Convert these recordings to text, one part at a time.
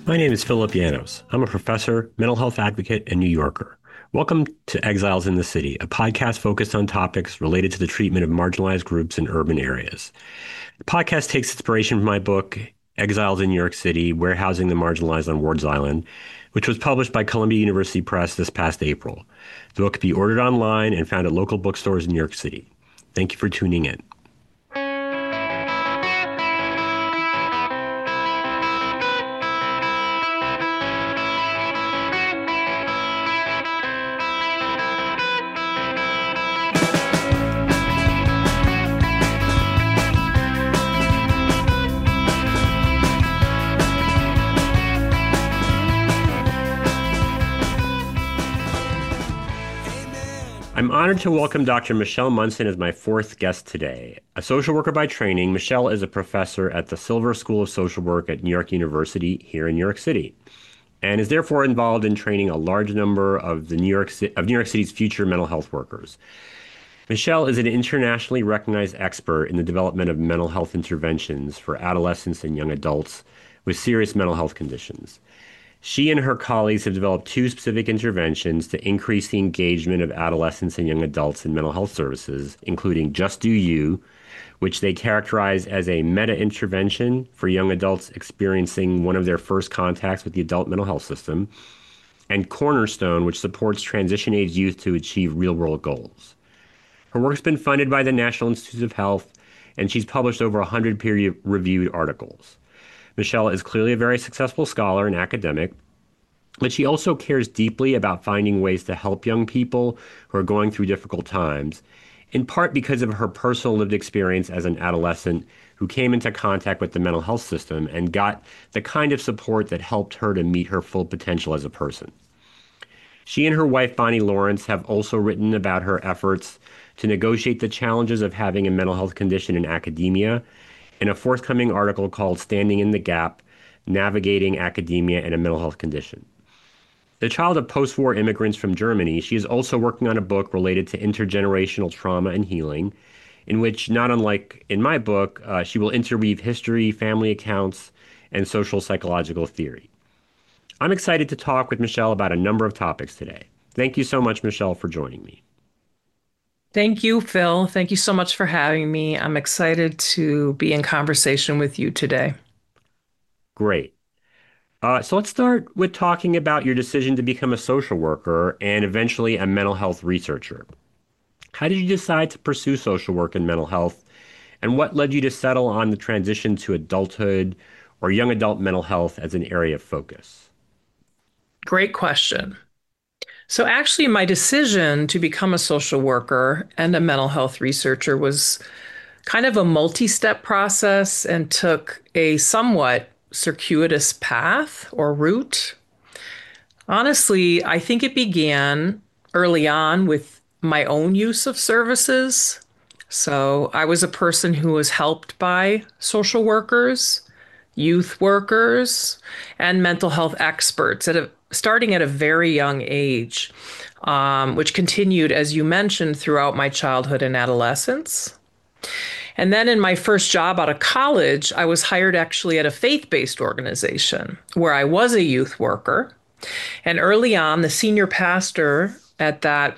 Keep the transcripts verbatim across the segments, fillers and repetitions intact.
My name is Philip Yanos. I'm a professor, mental health advocate, and New Yorker. Welcome to Exiles in the City, a podcast focused on topics related to the treatment of marginalized groups in urban areas. The podcast takes inspiration from my book, Exiles in New York City, Warehousing the Marginalized on Ward's Island, which was published by Columbia University Press this past April. The book can be ordered online and found at local bookstores in New York City. Thank you for tuning in. I'm honored to welcome Doctor Michelle Munson as my fourth guest today. A social worker by training, Michelle is a professor at the Silver School of Social Work at New York University here in New York City, and is therefore involved in training a large number of the New York of New York City's future mental health workers. Michelle is an internationally recognized expert in the development of mental health interventions for adolescents and young adults with serious mental health conditions. She and her colleagues have developed two specific interventions to increase the engagement of adolescents and young adults in mental health services, including Just Do You, which they characterize as a meta-intervention for young adults experiencing one of their first contacts with the adult mental health system, and Cornerstone, which supports transition-age youth to achieve real-world goals. Her work's been funded by the National Institutes of Health, and she's published over one hundred peer-reviewed articles. Michelle is clearly a very successful scholar and academic, but she also cares deeply about finding ways to help young people who are going through difficult times, in part because of her personal lived experience as an adolescent who came into contact with the mental health system and got the kind of support that helped her to meet her full potential as a person. She and her wife, Bonnie Lawrence, have also written about her efforts to negotiate the challenges of having a mental health condition in academia in a forthcoming article called Standing in the Gap, Navigating Academia and a Mental Health Condition. The child of post-war immigrants from Germany, she is also working on a book related to intergenerational trauma and healing, in which, not unlike in my book, uh, she will interweave history, family accounts, and social psychological theory. I'm excited to talk with Michelle about a number of topics today. Thank you so much, Michelle, for joining me. Thank you, Phil. Thank you so much for having me. I'm excited to be in conversation with you today. Great. Uh, so let's start with talking about your decision to become a social worker and eventually a mental health researcher. How did you decide to pursue social work and mental health, and what led you to settle on the transition to adulthood or young adult mental health as an area of focus? Great question. So actually, my decision to become a social worker and a mental health researcher was kind of a multi-step process and took a somewhat circuitous path or route. Honestly, I think it began early on with my own use of services. So I was a person who was helped by social workers, youth workers, and mental health experts at a starting at a very young age, um, which continued, as you mentioned, throughout my childhood and adolescence. And then in my first job out of college, I was hired actually at a faith-based organization where I was a youth worker. And early on, the senior pastor at that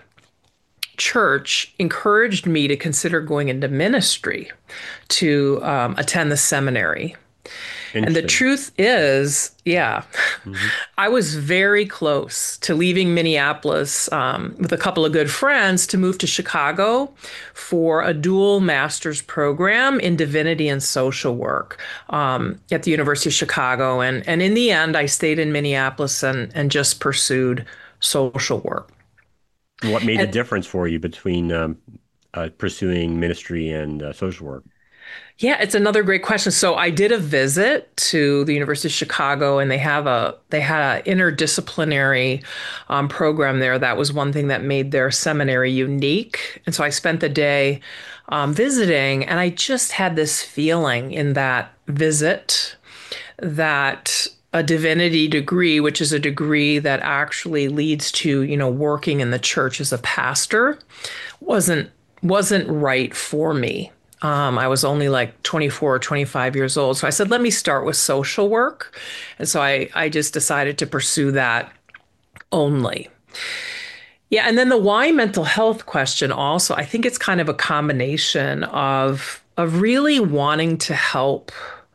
church encouraged me to consider going into ministry to um, attend the seminary. And the truth is, yeah, mm-hmm. I was very close to leaving Minneapolis um, with a couple of good friends to move to Chicago for a dual master's program in divinity and social work um, at the University of Chicago. And, and in the end, I stayed in Minneapolis and, and just pursued social work. What made and, the difference for you between um, uh, pursuing ministry and uh, social work? Yeah, it's another great question. So I did a visit to the University of Chicago, and they have a they had an interdisciplinary um, program there. That was one thing that made their seminary unique. And so I spent the day um, visiting, and I just had this feeling in that visit that a divinity degree, which is a degree that actually leads to, you know, working in the church as a pastor, wasn't wasn't right for me. Um, I was only like twenty-four or twenty-five years old. So I said, let me start with social work. And so I, I just decided to pursue that only. Yeah. And then the why mental health question also, I think it's kind of a combination of, of really wanting to help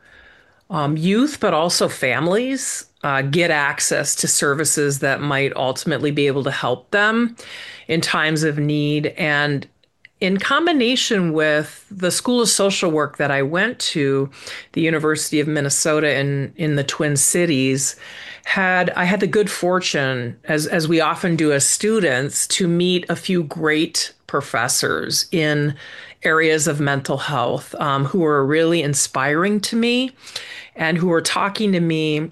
um, youth, but also families uh, get access to services that might ultimately be able to help them in times of need. And in combination with the School of Social Work that I went to, the University of Minnesota in, in the Twin Cities, had I had the good fortune, as as we often do as students, to meet a few great professors in areas of mental health um, who were really inspiring to me and who were talking to me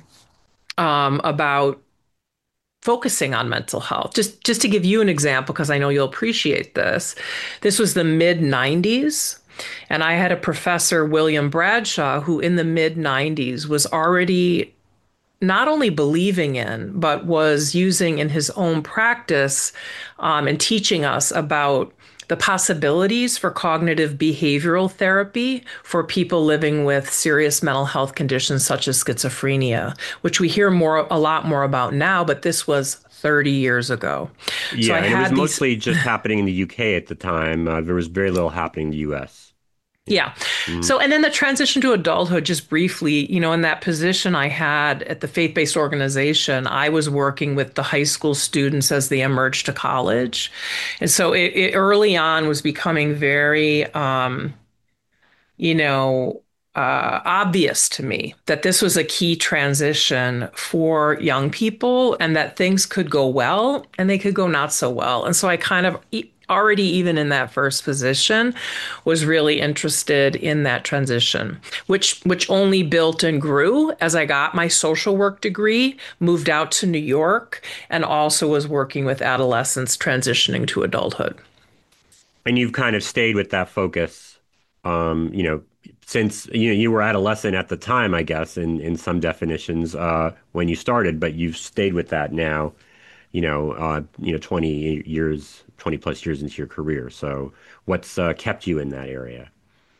um, about focusing on mental health. Just just to give you an example, because I know you'll appreciate this. This was the mid nineties. And I had a professor, William Bradshaw, who in the mid nineties was already not only believing in, but was using in his own practice um, and teaching us about the possibilities for cognitive behavioral therapy for people living with serious mental health conditions such as schizophrenia, which we hear more a lot more about now, but this was thirty years ago. So Yeah, I and it was had these. mostly just happening in the U K at the time. Uh, there was very little happening in the U S. Yeah. Yeah. Mhm. So, and then the transition to adulthood, just briefly, you know, in that position I had at the faith-based organization, I was working with the high school students as they emerged to college. And so it, it early on was becoming very, um, you know, uh, obvious to me that this was a key transition for young people and that things could go well and they could go not so well. And so I kind of e- already, even in that first position, was really interested in that transition, which which only built and grew as I got my social work degree, moved out to New York, and also was working with adolescents transitioning to adulthood. And you've kind of stayed with that focus, um, you know, since you know you were adolescent at the time, I guess, in in some definitions, uh, when you started, but you've stayed with that now, you know, uh, you know, twenty years, twenty plus years into your career. So what's uh, kept you in that area?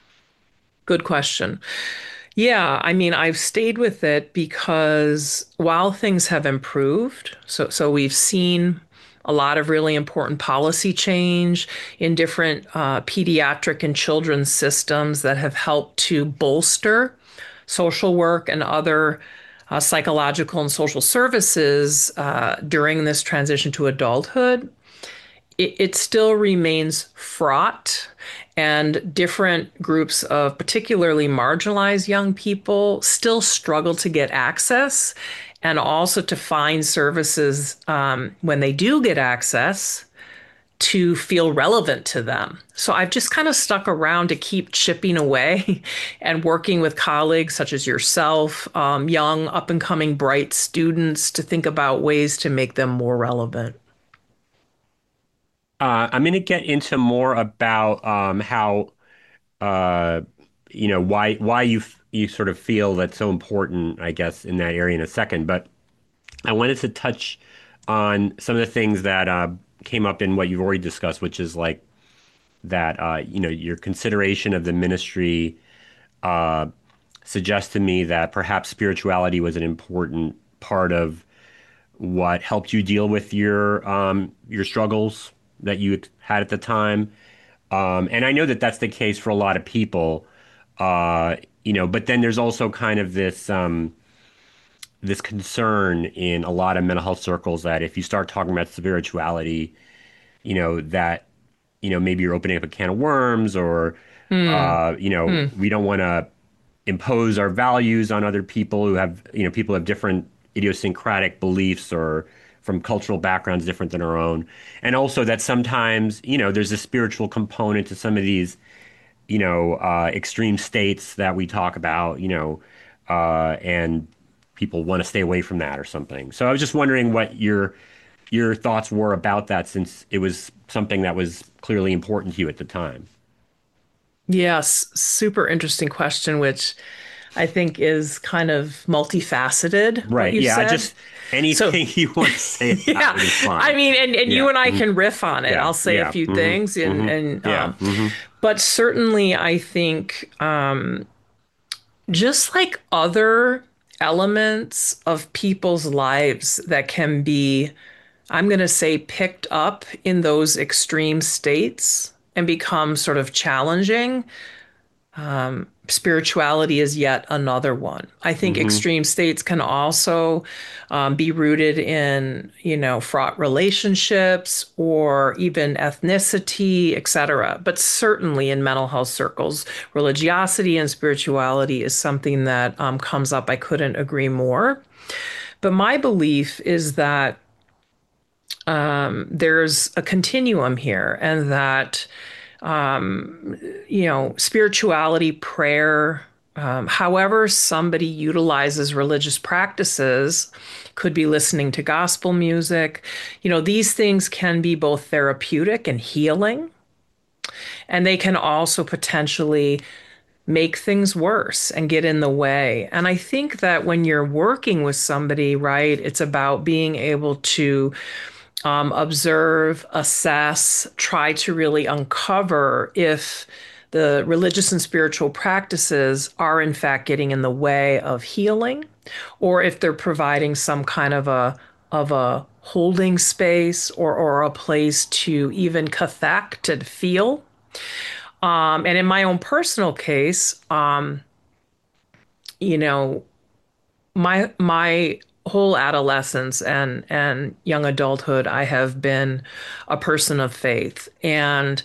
Good question. Yeah, I mean, I've stayed with it because while things have improved, so so we've seen a lot of really important policy change in different uh, pediatric and children's systems that have helped to bolster social work and other uh, psychological and social services uh, during this transition to adulthood. It, it still remains fraught, and different groups of particularly marginalized young people still struggle to get access and also to find services um, when they do get access to feel relevant to them. So I've just kind of stuck around to keep chipping away and working with colleagues such as yourself, um, young, up and coming, bright students to think about ways to make them more relevant. Uh, I'm going to get into more about um, how uh, you know why why you f- you sort of feel that's so important, I guess, in that area in a second. But I wanted to touch on some of the things that uh, came up in what you've already discussed, which is like that uh, you know your consideration of the ministry uh, suggests to me that perhaps spirituality was an important part of what helped you deal with your um, your struggles that you had at the time. Um, and I know that that's the case for a lot of people, uh, you know, but then there's also kind of this um, this concern in a lot of mental health circles that if you start talking about spirituality, you know, that, you know, maybe you're opening up a can of worms or, Hmm. uh, you know, Hmm. we don't want to impose our values on other people who have, you know, people have different idiosyncratic beliefs or from cultural backgrounds different than our own. And also that sometimes, you know, there's a spiritual component to some of these you know, uh, extreme states that we talk about, you know, uh, and people want to stay away from that or something. So I was just wondering what your your thoughts were about that, since it was something that was clearly important to you at the time. Yes, super interesting question, which I think is kind of multifaceted, what Right. you Yeah. I said. just So, anything you want to say yeah, about it is I fine. mean, and, and you Yeah. and I Mhm. can riff on it. Yeah. I'll say a Yeah. few Hmm. things and, Hmm. and, Yeah. um, Hmm. but certainly I think, um, just like other elements of people's lives that can be, I'm going to say, picked up in those extreme states and become sort of challenging. Spirituality is yet another one. I think Hmm. extreme states can also um, be rooted in, you know, fraught relationships or even ethnicity, et cetera. But certainly in mental health circles, religiosity and spirituality is something that um, comes up. I couldn't agree more. But my belief is that um, there's a continuum here, and that you know, spirituality, prayer, um, however somebody utilizes religious practices, could be listening to gospel music. You know, these things can be both therapeutic and healing, and they can also potentially make things worse and get in the way. And I think that when you're working with somebody, right, it's about being able to um, observe, assess, try to really uncover if the religious and spiritual practices are in fact getting in the way of healing, or if they're providing some kind of a of a holding space or or a place to even cathect to feel. Um, and in my own personal case, um, you know, my my whole adolescence and and young adulthood I have been a person of faith, and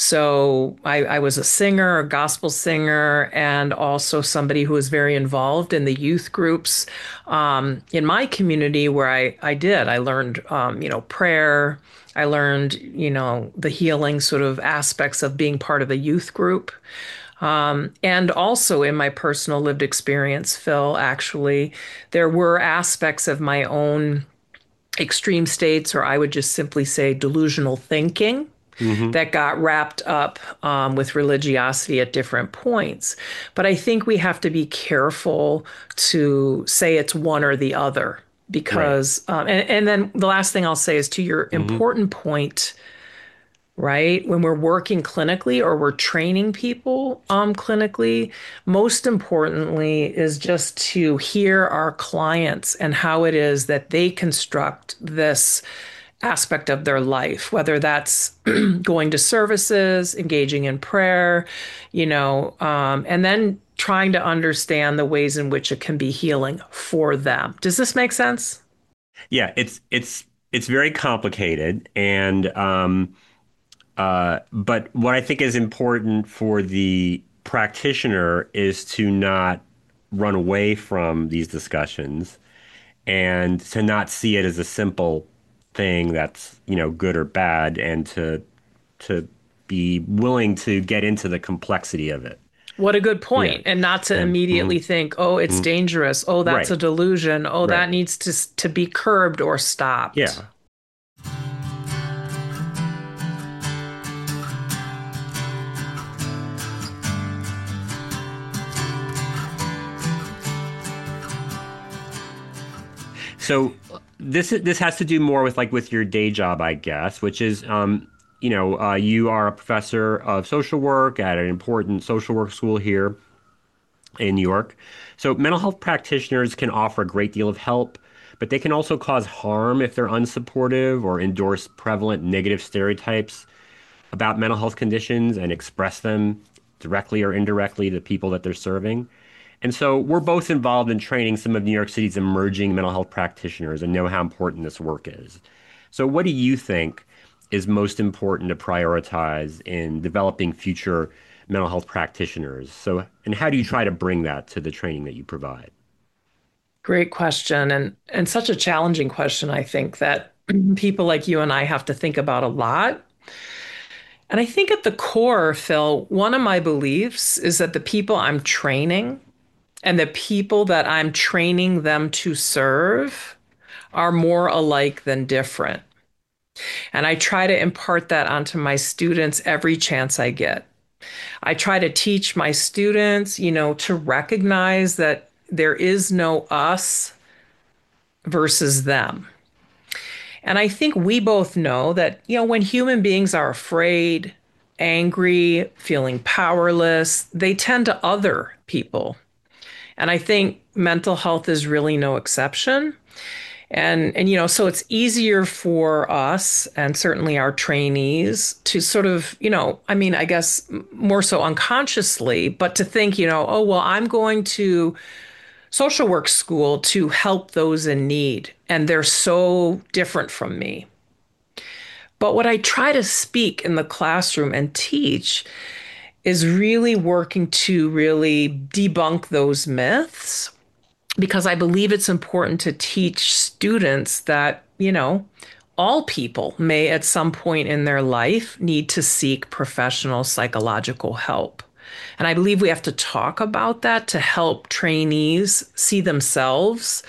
so I, I was a singer, a gospel singer, and also somebody who was very involved in the youth groups um, in my community where I I did I learned um, you know, prayer. I learned, you know, the healing sort of aspects of being part of a youth group. Um, and also in my personal lived experience, Phil, actually, there were aspects of my own extreme states, or I would just simply say delusional thinking, Hmm. that got wrapped up um, with religiosity at different points. But I think we have to be careful to say it's one or the other. Right. Because, um, and, and then the last thing I'll say is to your Hmm. important point, right? When we're working clinically or we're training people um, clinically, most importantly is just to hear our clients and how it is that they construct this aspect of their life, whether that's going to services, engaging in prayer, you know, um, and then trying to understand the ways in which it can be healing for them. Does this make sense? Yeah. It's it's it's very complicated, and um, uh, but what I think is important for the practitioner is to not run away from these discussions and to not see it as a simple thing that's, you know, good or bad, and to to be willing to get into the complexity of it. What a good Yeah. point. And not to And mhm, immediately think, oh, it's mhm. dangerous. Oh, that's a Right. delusion. Oh, that Right. needs to, to be curbed or stopped. Yeah. So this this has to do more with like with your day job, I guess, which is um, you know, uh, you are a professor of social work at an important social work school here in New York. So mental health practitioners can offer a great deal of help, but they can also cause harm if they're unsupportive or endorse prevalent negative stereotypes about mental health conditions and express them directly or indirectly to people that they're serving. And so we're both involved in training some of New York City's emerging mental health practitioners and know how important this work is. So what do you think is most important to prioritize in developing future mental health practitioners? So, and how do you try to bring that to the training that you provide? Great question. And, and such a challenging question, I think, that people like you and I have to think about a lot. And I think at the core, Phil, one of my beliefs is that the people I'm training and the people that I'm training them to serve are more alike than different. And I try to impart that onto my students every chance I get. I try to teach my students, you know, to recognize that there is no us versus them. And I think we both know that, you know, when human beings are afraid, angry, feeling powerless, they tend to other people. And I think mental health is really no exception. And and you know, so it's easier for us and certainly our trainees to sort of, you know, I mean, I guess more so unconsciously, but to think, you know, oh, well, I'm going to social work school to help those in need, and they're so different from me. But what I try to speak in the classroom and teach is really working to really debunk those myths because I believe it's important to teach students that, you know, all people may at some point in their life need to seek professional psychological help. And I believe we have to talk about that to help trainees see themselves,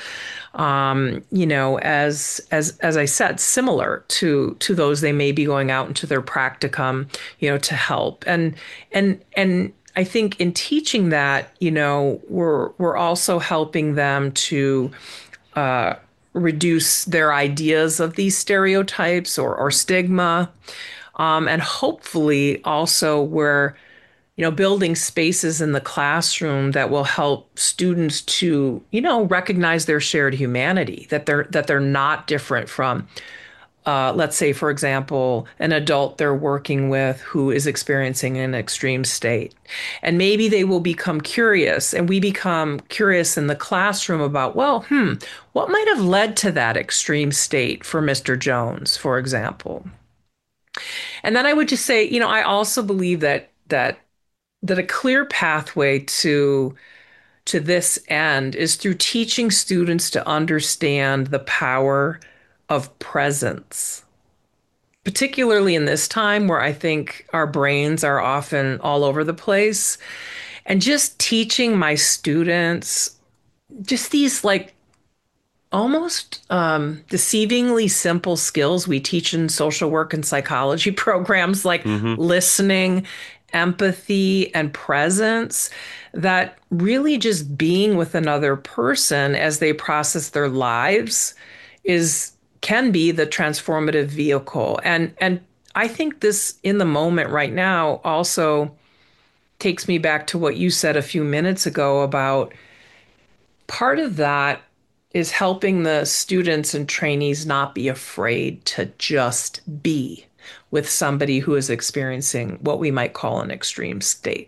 um, you know, as as as I said, similar to to those they may be going out into their practicum, you know, to help. And and and I think in teaching that, you know, we're we're also helping them to uh, reduce their ideas of these stereotypes or or stigma, um, and hopefully also we're you know, building spaces in the classroom that will help students to, you know, recognize their shared humanity, that they're that they're not different from, uh, let's say, for example, an adult they're working with who is experiencing an extreme state. And maybe they will become curious, and we become curious in the classroom about, well, hmm, what might have led to that extreme state for mister Jones, for example. And then I would just say, you know, I also believe that that that a clear pathway to to this end is through teaching students to understand the power of presence, particularly in this time where I think our brains are often all over the place. And just teaching my students just these like almost um, deceivingly simple skills we teach in social work and psychology programs like Hmm. listening, empathy, and presence. That really just being with another person as they process their lives is can be the transformative vehicle. And and I think this in the moment right now also takes me back to what you said a few minutes ago about part of that is helping the students and trainees not be afraid to just be with somebody who is experiencing what we might call an extreme state,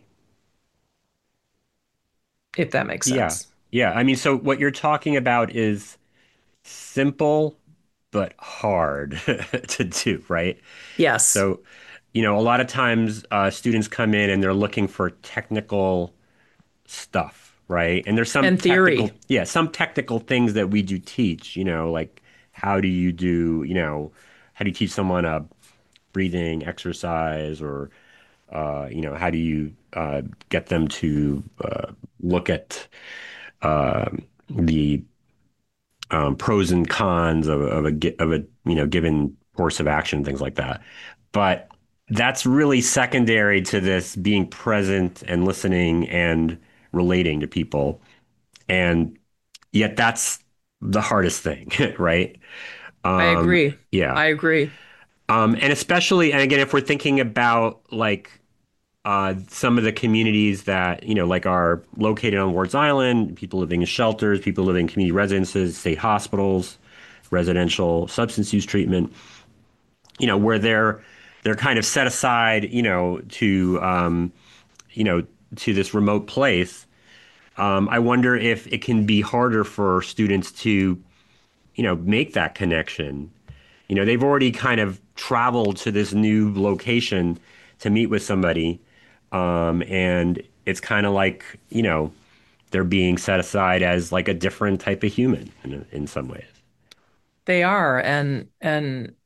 if that makes Yeah. sense. Yeah. I mean, so what you're talking about is simple but hard to do, right? Yes. So, you know, a lot of times uh, students come in and they're looking for technical stuff, right? And there's some And theory. technical, yeah, some technical things that we do teach, you know, like how do you do, you know, how do you teach someone a breathing exercise or, uh, you know, how do you uh, get them to uh, look at um the um, pros and cons of, of a gi- of a you know given course of action, things like that. But that's really secondary to this being present and listening and relating to people. And yet that's the hardest thing, right? I Um, agree. yeah. I agree. Um, and especially, and again, if we're thinking about like uh, some of the communities that, you know, like are located on Wards Island, people living in shelters, people living in community residences, state hospitals, residential substance use treatment, you know, where they're they're kind of set aside, you know, to um, you know, to this remote place. Um, I wonder if it can be harder for students to, you know, make that connection. You know, they've already kind of traveled to this new location to meet with somebody. Um, and it's kind of like, you know, they're being set aside as like a different type of human in, in some ways. They are. And and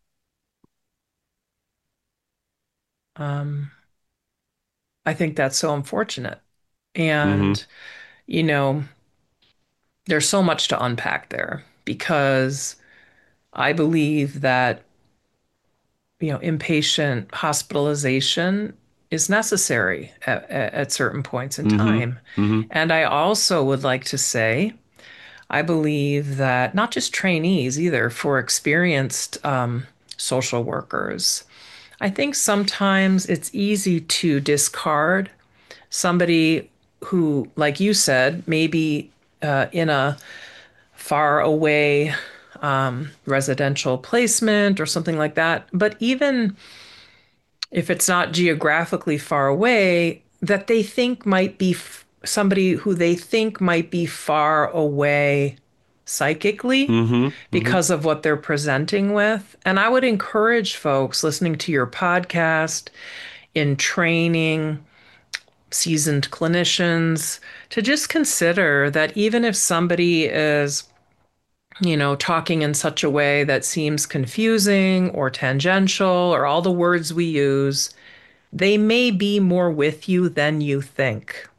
um, I think that's so unfortunate. Hmm. And, you know, there's so much to unpack there because I believe that, you know, inpatient hospitalization is necessary at, at certain points in Mm-hmm. time. Mm-hmm. And I also would like to say, I believe that not just trainees either, for experienced um, social workers, I think sometimes it's easy to discard somebody who, like you said, maybe uh, in a far away um, residential placement or something like that. But even if it's not geographically far away, that they think might be f- somebody who they think might be far away psychically Mm-hmm. Mm-hmm. because of what they're presenting with. And I would encourage folks listening to your podcast, in training, seasoned clinicians, to just consider that even if somebody is, you know, talking in such a way that seems confusing or tangential or all the words we use, they may be more with you than you think.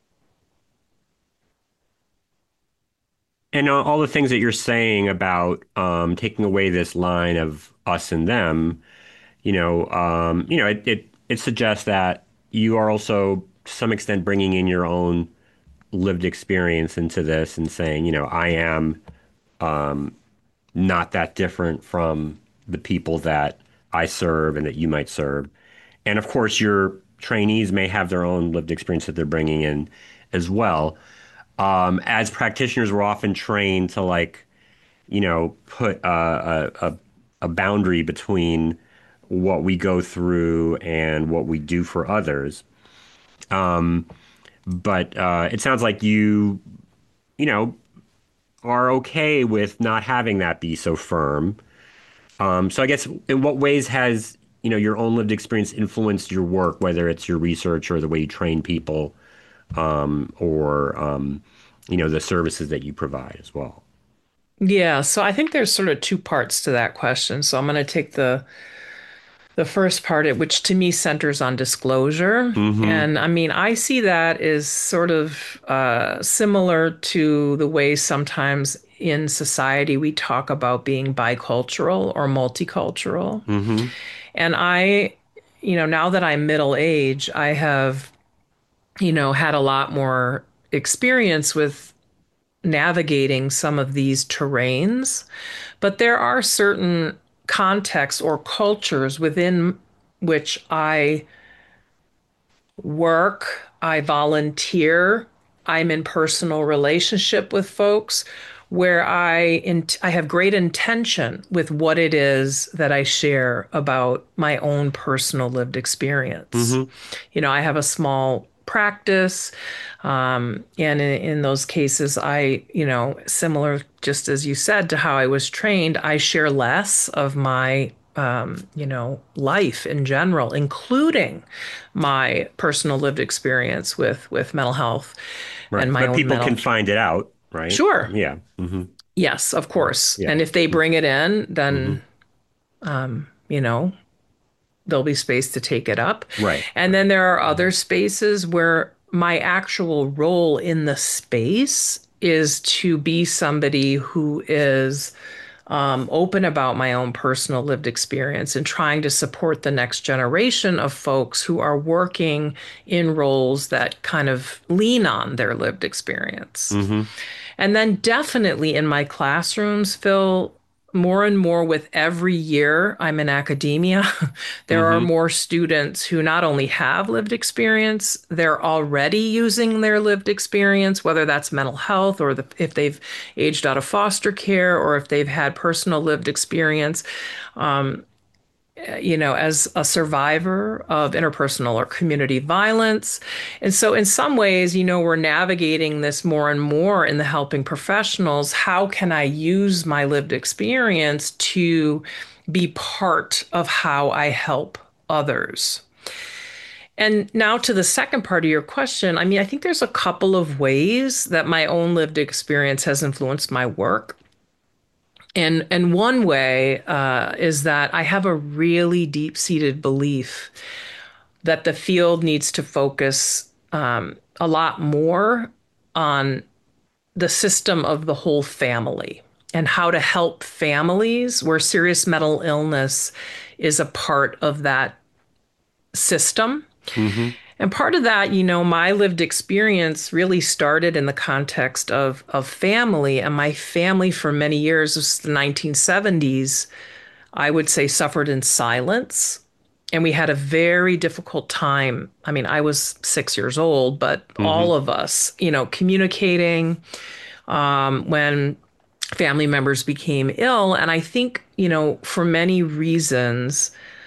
And all all the things that you're saying about um, taking away this line of us and them, you know, um, you know, it, it it suggests that you are also to some extent bringing in your own lived experience into this and saying, you know, I am not that different from the people that I serve and that you might serve. And of course, your trainees may have their own lived experience that they're bringing in as well. Um, as practitioners, we're often trained to like, you know, put a, a, a, a boundary between what we go through and what we do for others. But uh, it sounds like you, you know, are okay with not having that be so firm. Um, so I guess in what ways has, you know, your own lived experience influenced your work, whether it's your research or the way you train people, um, or um, you know, the services that you provide as well? Yeah, so I think there's sort of two parts to that question. So I'm going to take the the first part, which to me centers on disclosure. Mm-hmm. And I mean, I see that as sort of uh, similar to the way sometimes in society we talk about being bicultural or multicultural. Mm-hmm. And I, you know, now that I'm middle age, I have, you know, had a lot more experience with navigating some of these terrains. But there are certain contexts or cultures within which I work, I volunteer, I'm in personal relationship with folks where I in, I have great intention with what it is that I share about my own personal lived experience. Mm-hmm. You know, I have a small practice, um, and in, in those cases, I, you know, similar just as you said to how I was trained, I share less of my um, you know, life in general, including my personal lived experience with with mental health and Right. my But own people mental. can find it out, right? Sure. Yeah. Mm-hmm. Yes, of course. Yeah. And if they bring it in, Mm-hmm. then you know, there'll be space to take it up. Right. And Right. then there are Mm-hmm. other spaces where my actual role in the space is to be somebody who is um, open about my own personal lived experience and trying to support the next generation of folks who are working in roles that kind of lean on their lived experience. Mm-hmm. And then definitely in my classrooms, Phil, more and more with every year I'm in academia, there are Mm-hmm. more students who not only have lived experience, they're already using their lived experience, whether that's mental health or the, if they've aged out of foster care or if they've had personal lived experience, you know, as a survivor of interpersonal or community violence. And so, in some ways, you know, we're navigating this more and more in the helping professionals. How can I use my lived experience to be part of how I help others? And now to the second part of your question, I mean, I think there's a couple of ways that my own lived experience has influenced my work. And and one way uh, is that I have a really deep-seated belief that the field needs to focus um, a lot more on the system of the whole family and how to help families where serious mental illness is a part of that system. Mm-hmm. And part of that, you know, my lived experience really started in the context of of family. And my family for many years, this is the nineteen seventies, I would say suffered in silence. And we had a very difficult time. I mean, I was six years old, but Mm-hmm. all of us, you know, communicating um, when family members became ill. And I think, you know, for many reasons,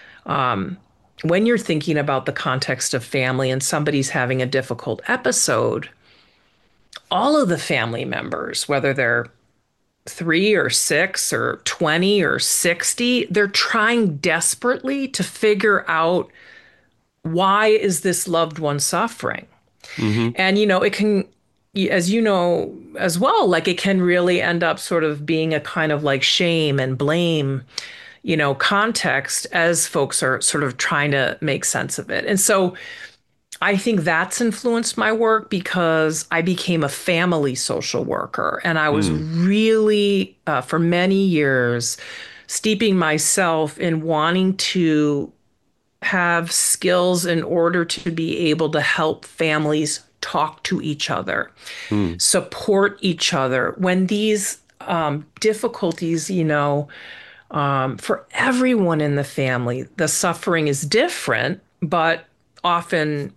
when you're thinking about the context of family and somebody's having a difficult episode, all of the family members, whether they're three or six or twenty or sixty, they're trying desperately to figure out why is this loved one suffering? Mm-hmm. And, you know, it can, as you know as well, like it can really end up sort of being a kind of like shame and blame, you know, context as folks are sort of trying to make sense of it. And so I think that's influenced my work because I became a family social worker and I was Mm. really, uh, for many years, steeping myself in wanting to have skills in order to be able to help families talk to each other, Mm. support each other when these um, difficulties, you know, um, for everyone in the family, the suffering is different, but often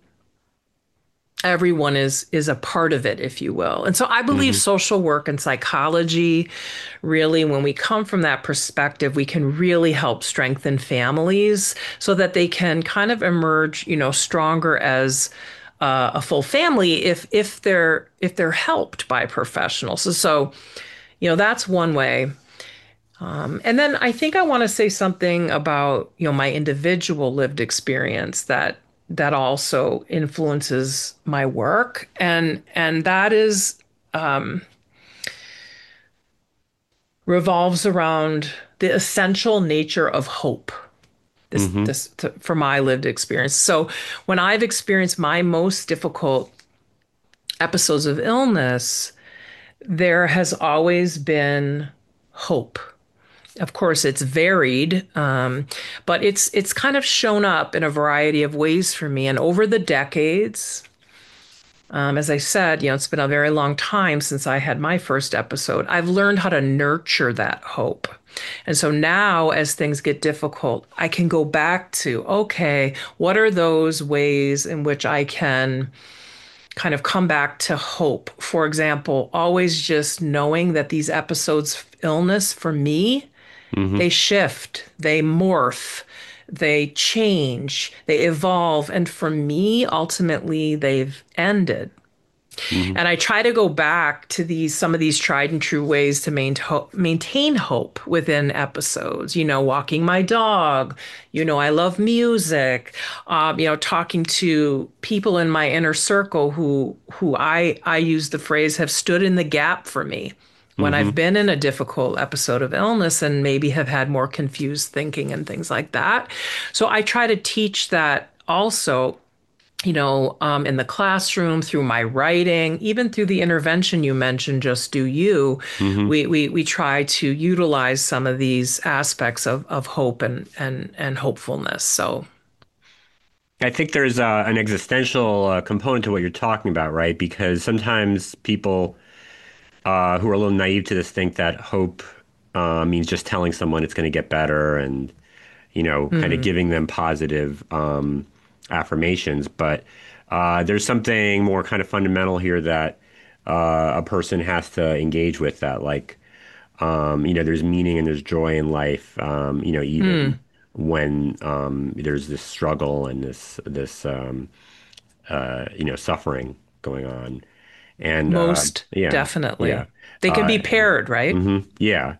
everyone is is a part of it, if you will. And so I believe Mm-hmm. social work and psychology, really, when we come from that perspective, we can really help strengthen families so that they can kind of emerge, you know, stronger as uh, a full family if if they're if they're helped by professionals. So, so you know, that's one way. Um, and then I think I want to say something about, you know, my individual lived experience that that also influences my work. And and that is um, revolves around the essential nature of hope. This Mm-hmm. this to, for my lived experience. So when I've experienced my most difficult episodes of illness, there has always been hope. Of course, it's varied, um, but it's it's kind of shown up in a variety of ways for me. And over the decades, um, as I said, you know, it's been a very long time since I had my first episode. I've learned how to nurture that hope. And so now, as things get difficult, I can go back to, okay, what are those ways in which I can kind of come back to hope? For example, always just knowing that these episodes of illness for me, Mm-hmm. they shift, they morph, they change, they evolve. And for me, ultimately, they've ended. Mm-hmm. And I try to go back to these some of these tried and true ways to maintain maintain hope within episodes. You know, walking my dog. You know, I love music. Um, you know, talking to people in my inner circle who who I I use the phrase have stood in the gap for me when Mm-hmm. I've been in a difficult episode of illness and maybe have had more confused thinking and things like that. So I try to teach that also, you know, um, in the classroom, through my writing, even through the intervention you mentioned, Just Do You, Mm-hmm. we we we try to utilize some of these aspects of of hope and and and hopefulness. So I think there's uh, an existential uh, component to what you're talking about, right? Because sometimes people uh, who are a little naive to this think that hope uh, means just telling someone it's going to get better and, you know, kind of mm, giving them positive um, affirmations. But uh, there's something more kind of fundamental here that uh, a person has to engage with that, like, um, you know, there's meaning and there's joy in life, um, you know, even mm, when um, there's this struggle and this, this, um, uh, you know, suffering going on. And uh, most yeah, definitely, yeah, they can uh, be paired, right? hmm yeah.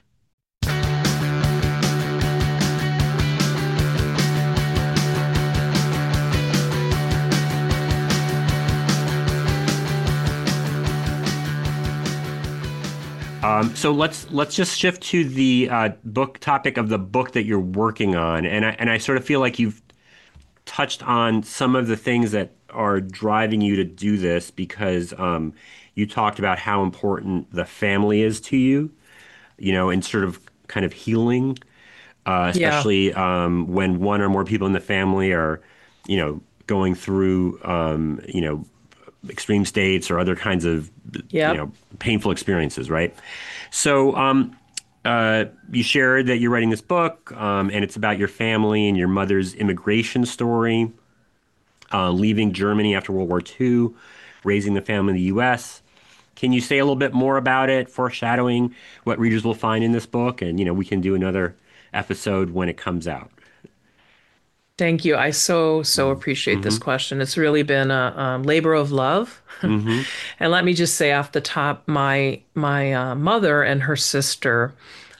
Um, so let's let's just shift to the uh, book topic of the book that you're working on, and I and I sort of feel like you've touched on some of the things that are driving you to do this because um, you talked about how important the family is to you, you know, and sort of kind of healing, uh, Yeah. especially um, when one or more people in the family are, you know, going through, um, you know, extreme states or other kinds of, you Yep. know, painful experiences, right? So, um, uh, you shared that you're writing this book, um, and it's about your family and your mother's immigration story, uh, leaving Germany after World War two, raising the family in the U S. Can you say a little bit more about it, foreshadowing what readers will find in this book? And, you know, we can do another episode when it comes out. Thank you. I so, so appreciate this Mm-hmm. question. It's really been a um, labor of love. Mm-hmm. And let me just say off the top, my my uh, mother and her sister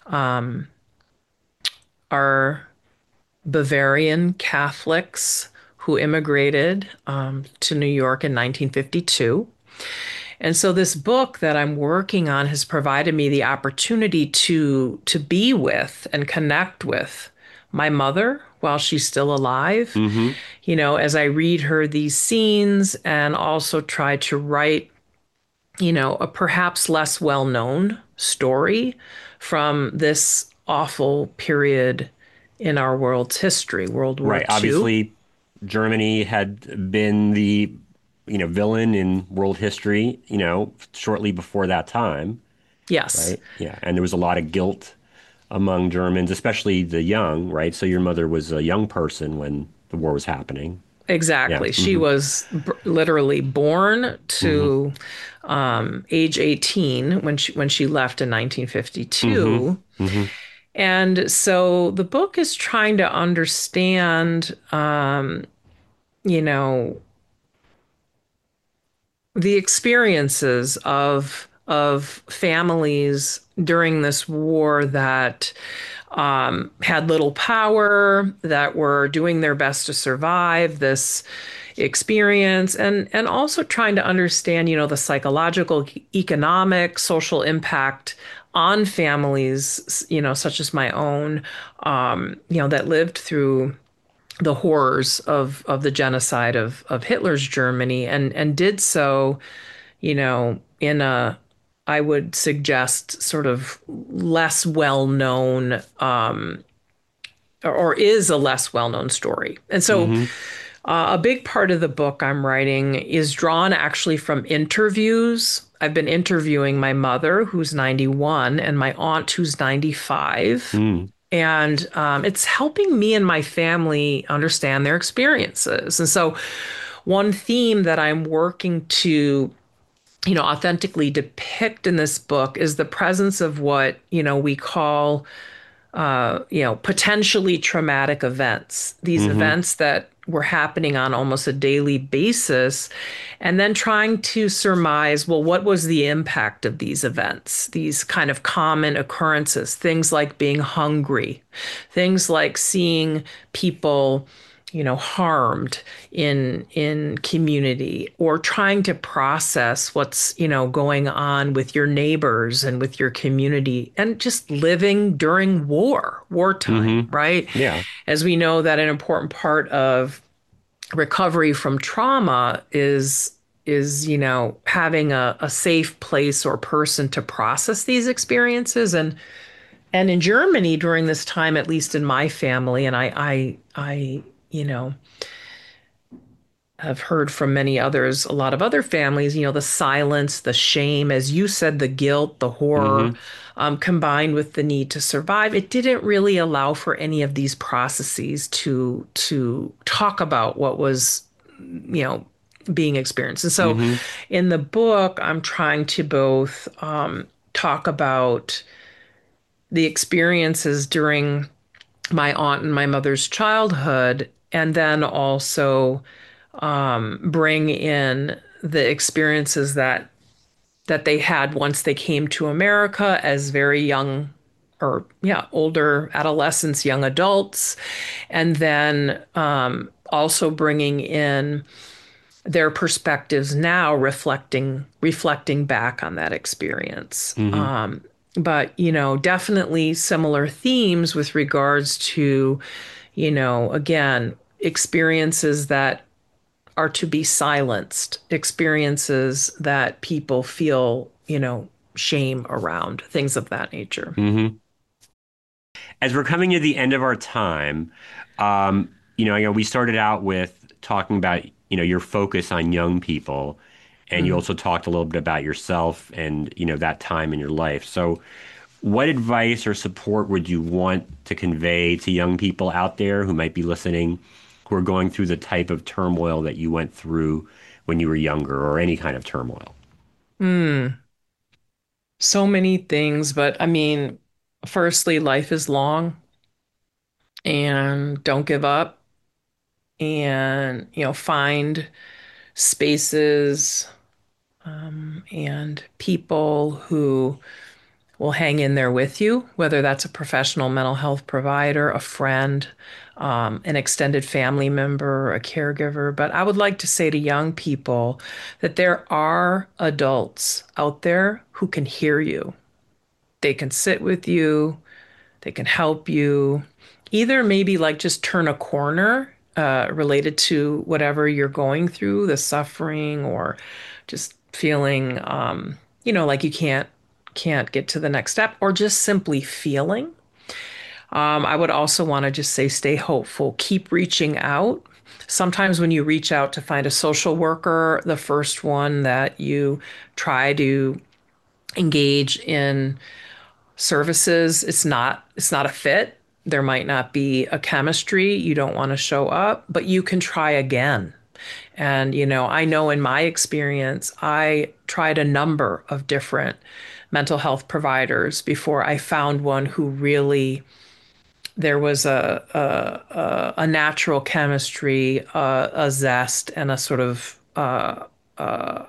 are Bavarian Catholics who immigrated um, to New York in nineteen fifty-two. And so this book that I'm working on has provided me the opportunity to to be with and connect with my mother while she's still alive. Mm-hmm. You know, as I read her these scenes and also try to write, you know, a perhaps less well-known story from this awful period in our world's history, World War Right. two. Obviously, Germany had been the, you know, villain in world history, you know, shortly before that time, Yes. right? Yeah. And there was a lot of guilt among Germans, especially the young, right? So your mother was a young person when the war was happening. Yeah. Exactly. She Mm-hmm. was b- literally born Mm-hmm. to um, age eighteen when she when she left in Mm-hmm. nineteen fifty-two. Mm-hmm. And so the book is trying to understand, um, you know, the experiences of of families during this war that um, had little power, that were doing their best to survive this experience, and and also trying to understand, you know, the psychological, economic, social impact on families, you know, such as my own, um, you know, that lived through the horrors of of the genocide of of Hitler's Germany, and and did so, you know, in a, I would suggest, sort of less well known, um, or, or is a less well known story. And so Mm-hmm. uh, a big part of the book I'm writing is drawn actually from interviews. I've been interviewing my mother, who's ninety-one, and my aunt, who's ninety-five. Mm-hmm. And um, it's helping me and my family understand their experiences. And so, one theme that I'm working to, you know, authentically depict in this book is the presence of what, you know, we call, uh, you know, potentially traumatic events, these Mm-hmm. events that were happening on almost a daily basis, and then trying to surmise, well, what was the impact of these events, these kind of common occurrences, things like being hungry, things like seeing people, you know, harmed in in community, or trying to process what's, you know, going on with your neighbors and with your community, and just living during war, wartime, Mm-hmm. right? Yeah. As we know that an important part of recovery from trauma is is you know, having a, a safe place or person to process these experiences. and and in Germany during this time, at least in my family, and I I I you know, have heard from many others, a lot of other families, you know, the silence, the shame, as you said, the guilt, the horror, Mm-hmm. um, combined with the need to survive, it didn't really allow for any of these processes to to talk about what was, you know, being experienced. And so, Mm-hmm. in the book, I'm trying to both um, talk about the experiences during my aunt and my mother's childhood, and then also um, bring in the experiences that that they had once they came to America as very young, or yeah, older adolescents, young adults, and then um, also bringing in their perspectives now, reflecting reflecting back on that experience. Mm-hmm. Um, but you know, definitely similar themes with regards to, you know, again, experiences that are to be silenced, experiences that people feel, you know, shame around, things of that nature. Mm-hmm. As we're coming to the end of our time, um, you know, you know, we started out with talking about, you know, your focus on young people, and you Mm. also talked a little bit about yourself and, you know, that time in your life. So, what advice or support would you want to convey to young people out there who might be listening, who are going through the type of turmoil that you went through when you were younger, or any kind of turmoil? Mm. So many things, but I mean, firstly, life is long and don't give up and, you know, find spaces um, and people who will hang in there with you, whether that's a professional mental health provider, a friend, um, an extended family member, a caregiver. But I would like to say to young people that there are adults out there who can hear you. They can sit with you, they can help you, either maybe like just turn a corner uh, related to whatever you're going through, the suffering, or just feeling, um, you know, like you can't can't get to the next step, or just simply feeling. Um, I would also want to just say, stay hopeful, keep reaching out. Sometimes when you reach out to find a social worker, the first one that you try to engage in services, it's not it's not a fit. There might not be a chemistry. You don't want to show up, but you can try again. And you know, I know in my experience, I tried a number of different mental health providers before I found one who really there was a a, a, a natural chemistry, uh, a zest, and a sort of uh, uh,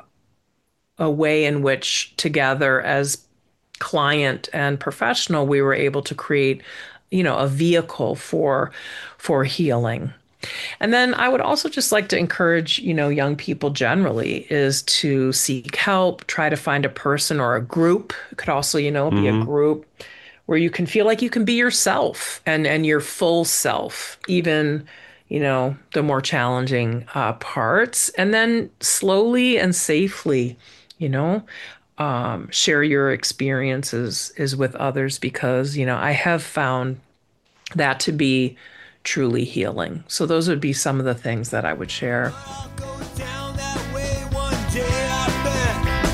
a way in which together as client and professional, we were able to create, you know, a vehicle for for healing. And then I would also just like to encourage, you know, young people generally is to seek help, try to find a person or a group. It could also, you know, be a Hmm. group where you can feel like you can be yourself and and your full self, even, you know, the more challenging uh, parts. And then slowly and safely, you know, um, share your experiences is with others because, you know, I have found that to be truly healing. So those would be some of the things that I would share. I'll go down that way one day, I bet.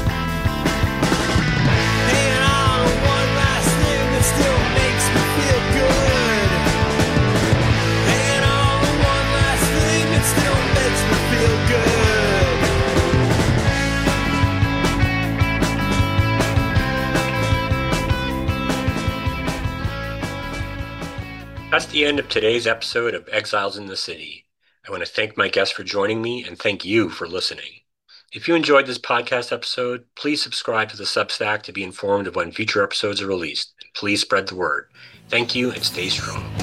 Hanging on to one last thing that still makes me feel good. Hanging on to one last thing that still makes me feel good. That's the end of today's episode of Exiles in the City. I want to thank my guests for joining me and thank you for listening. If you enjoyed this podcast episode, please subscribe to the Substack to be informed of when future episodes are released. And please spread the word. Thank you and stay strong.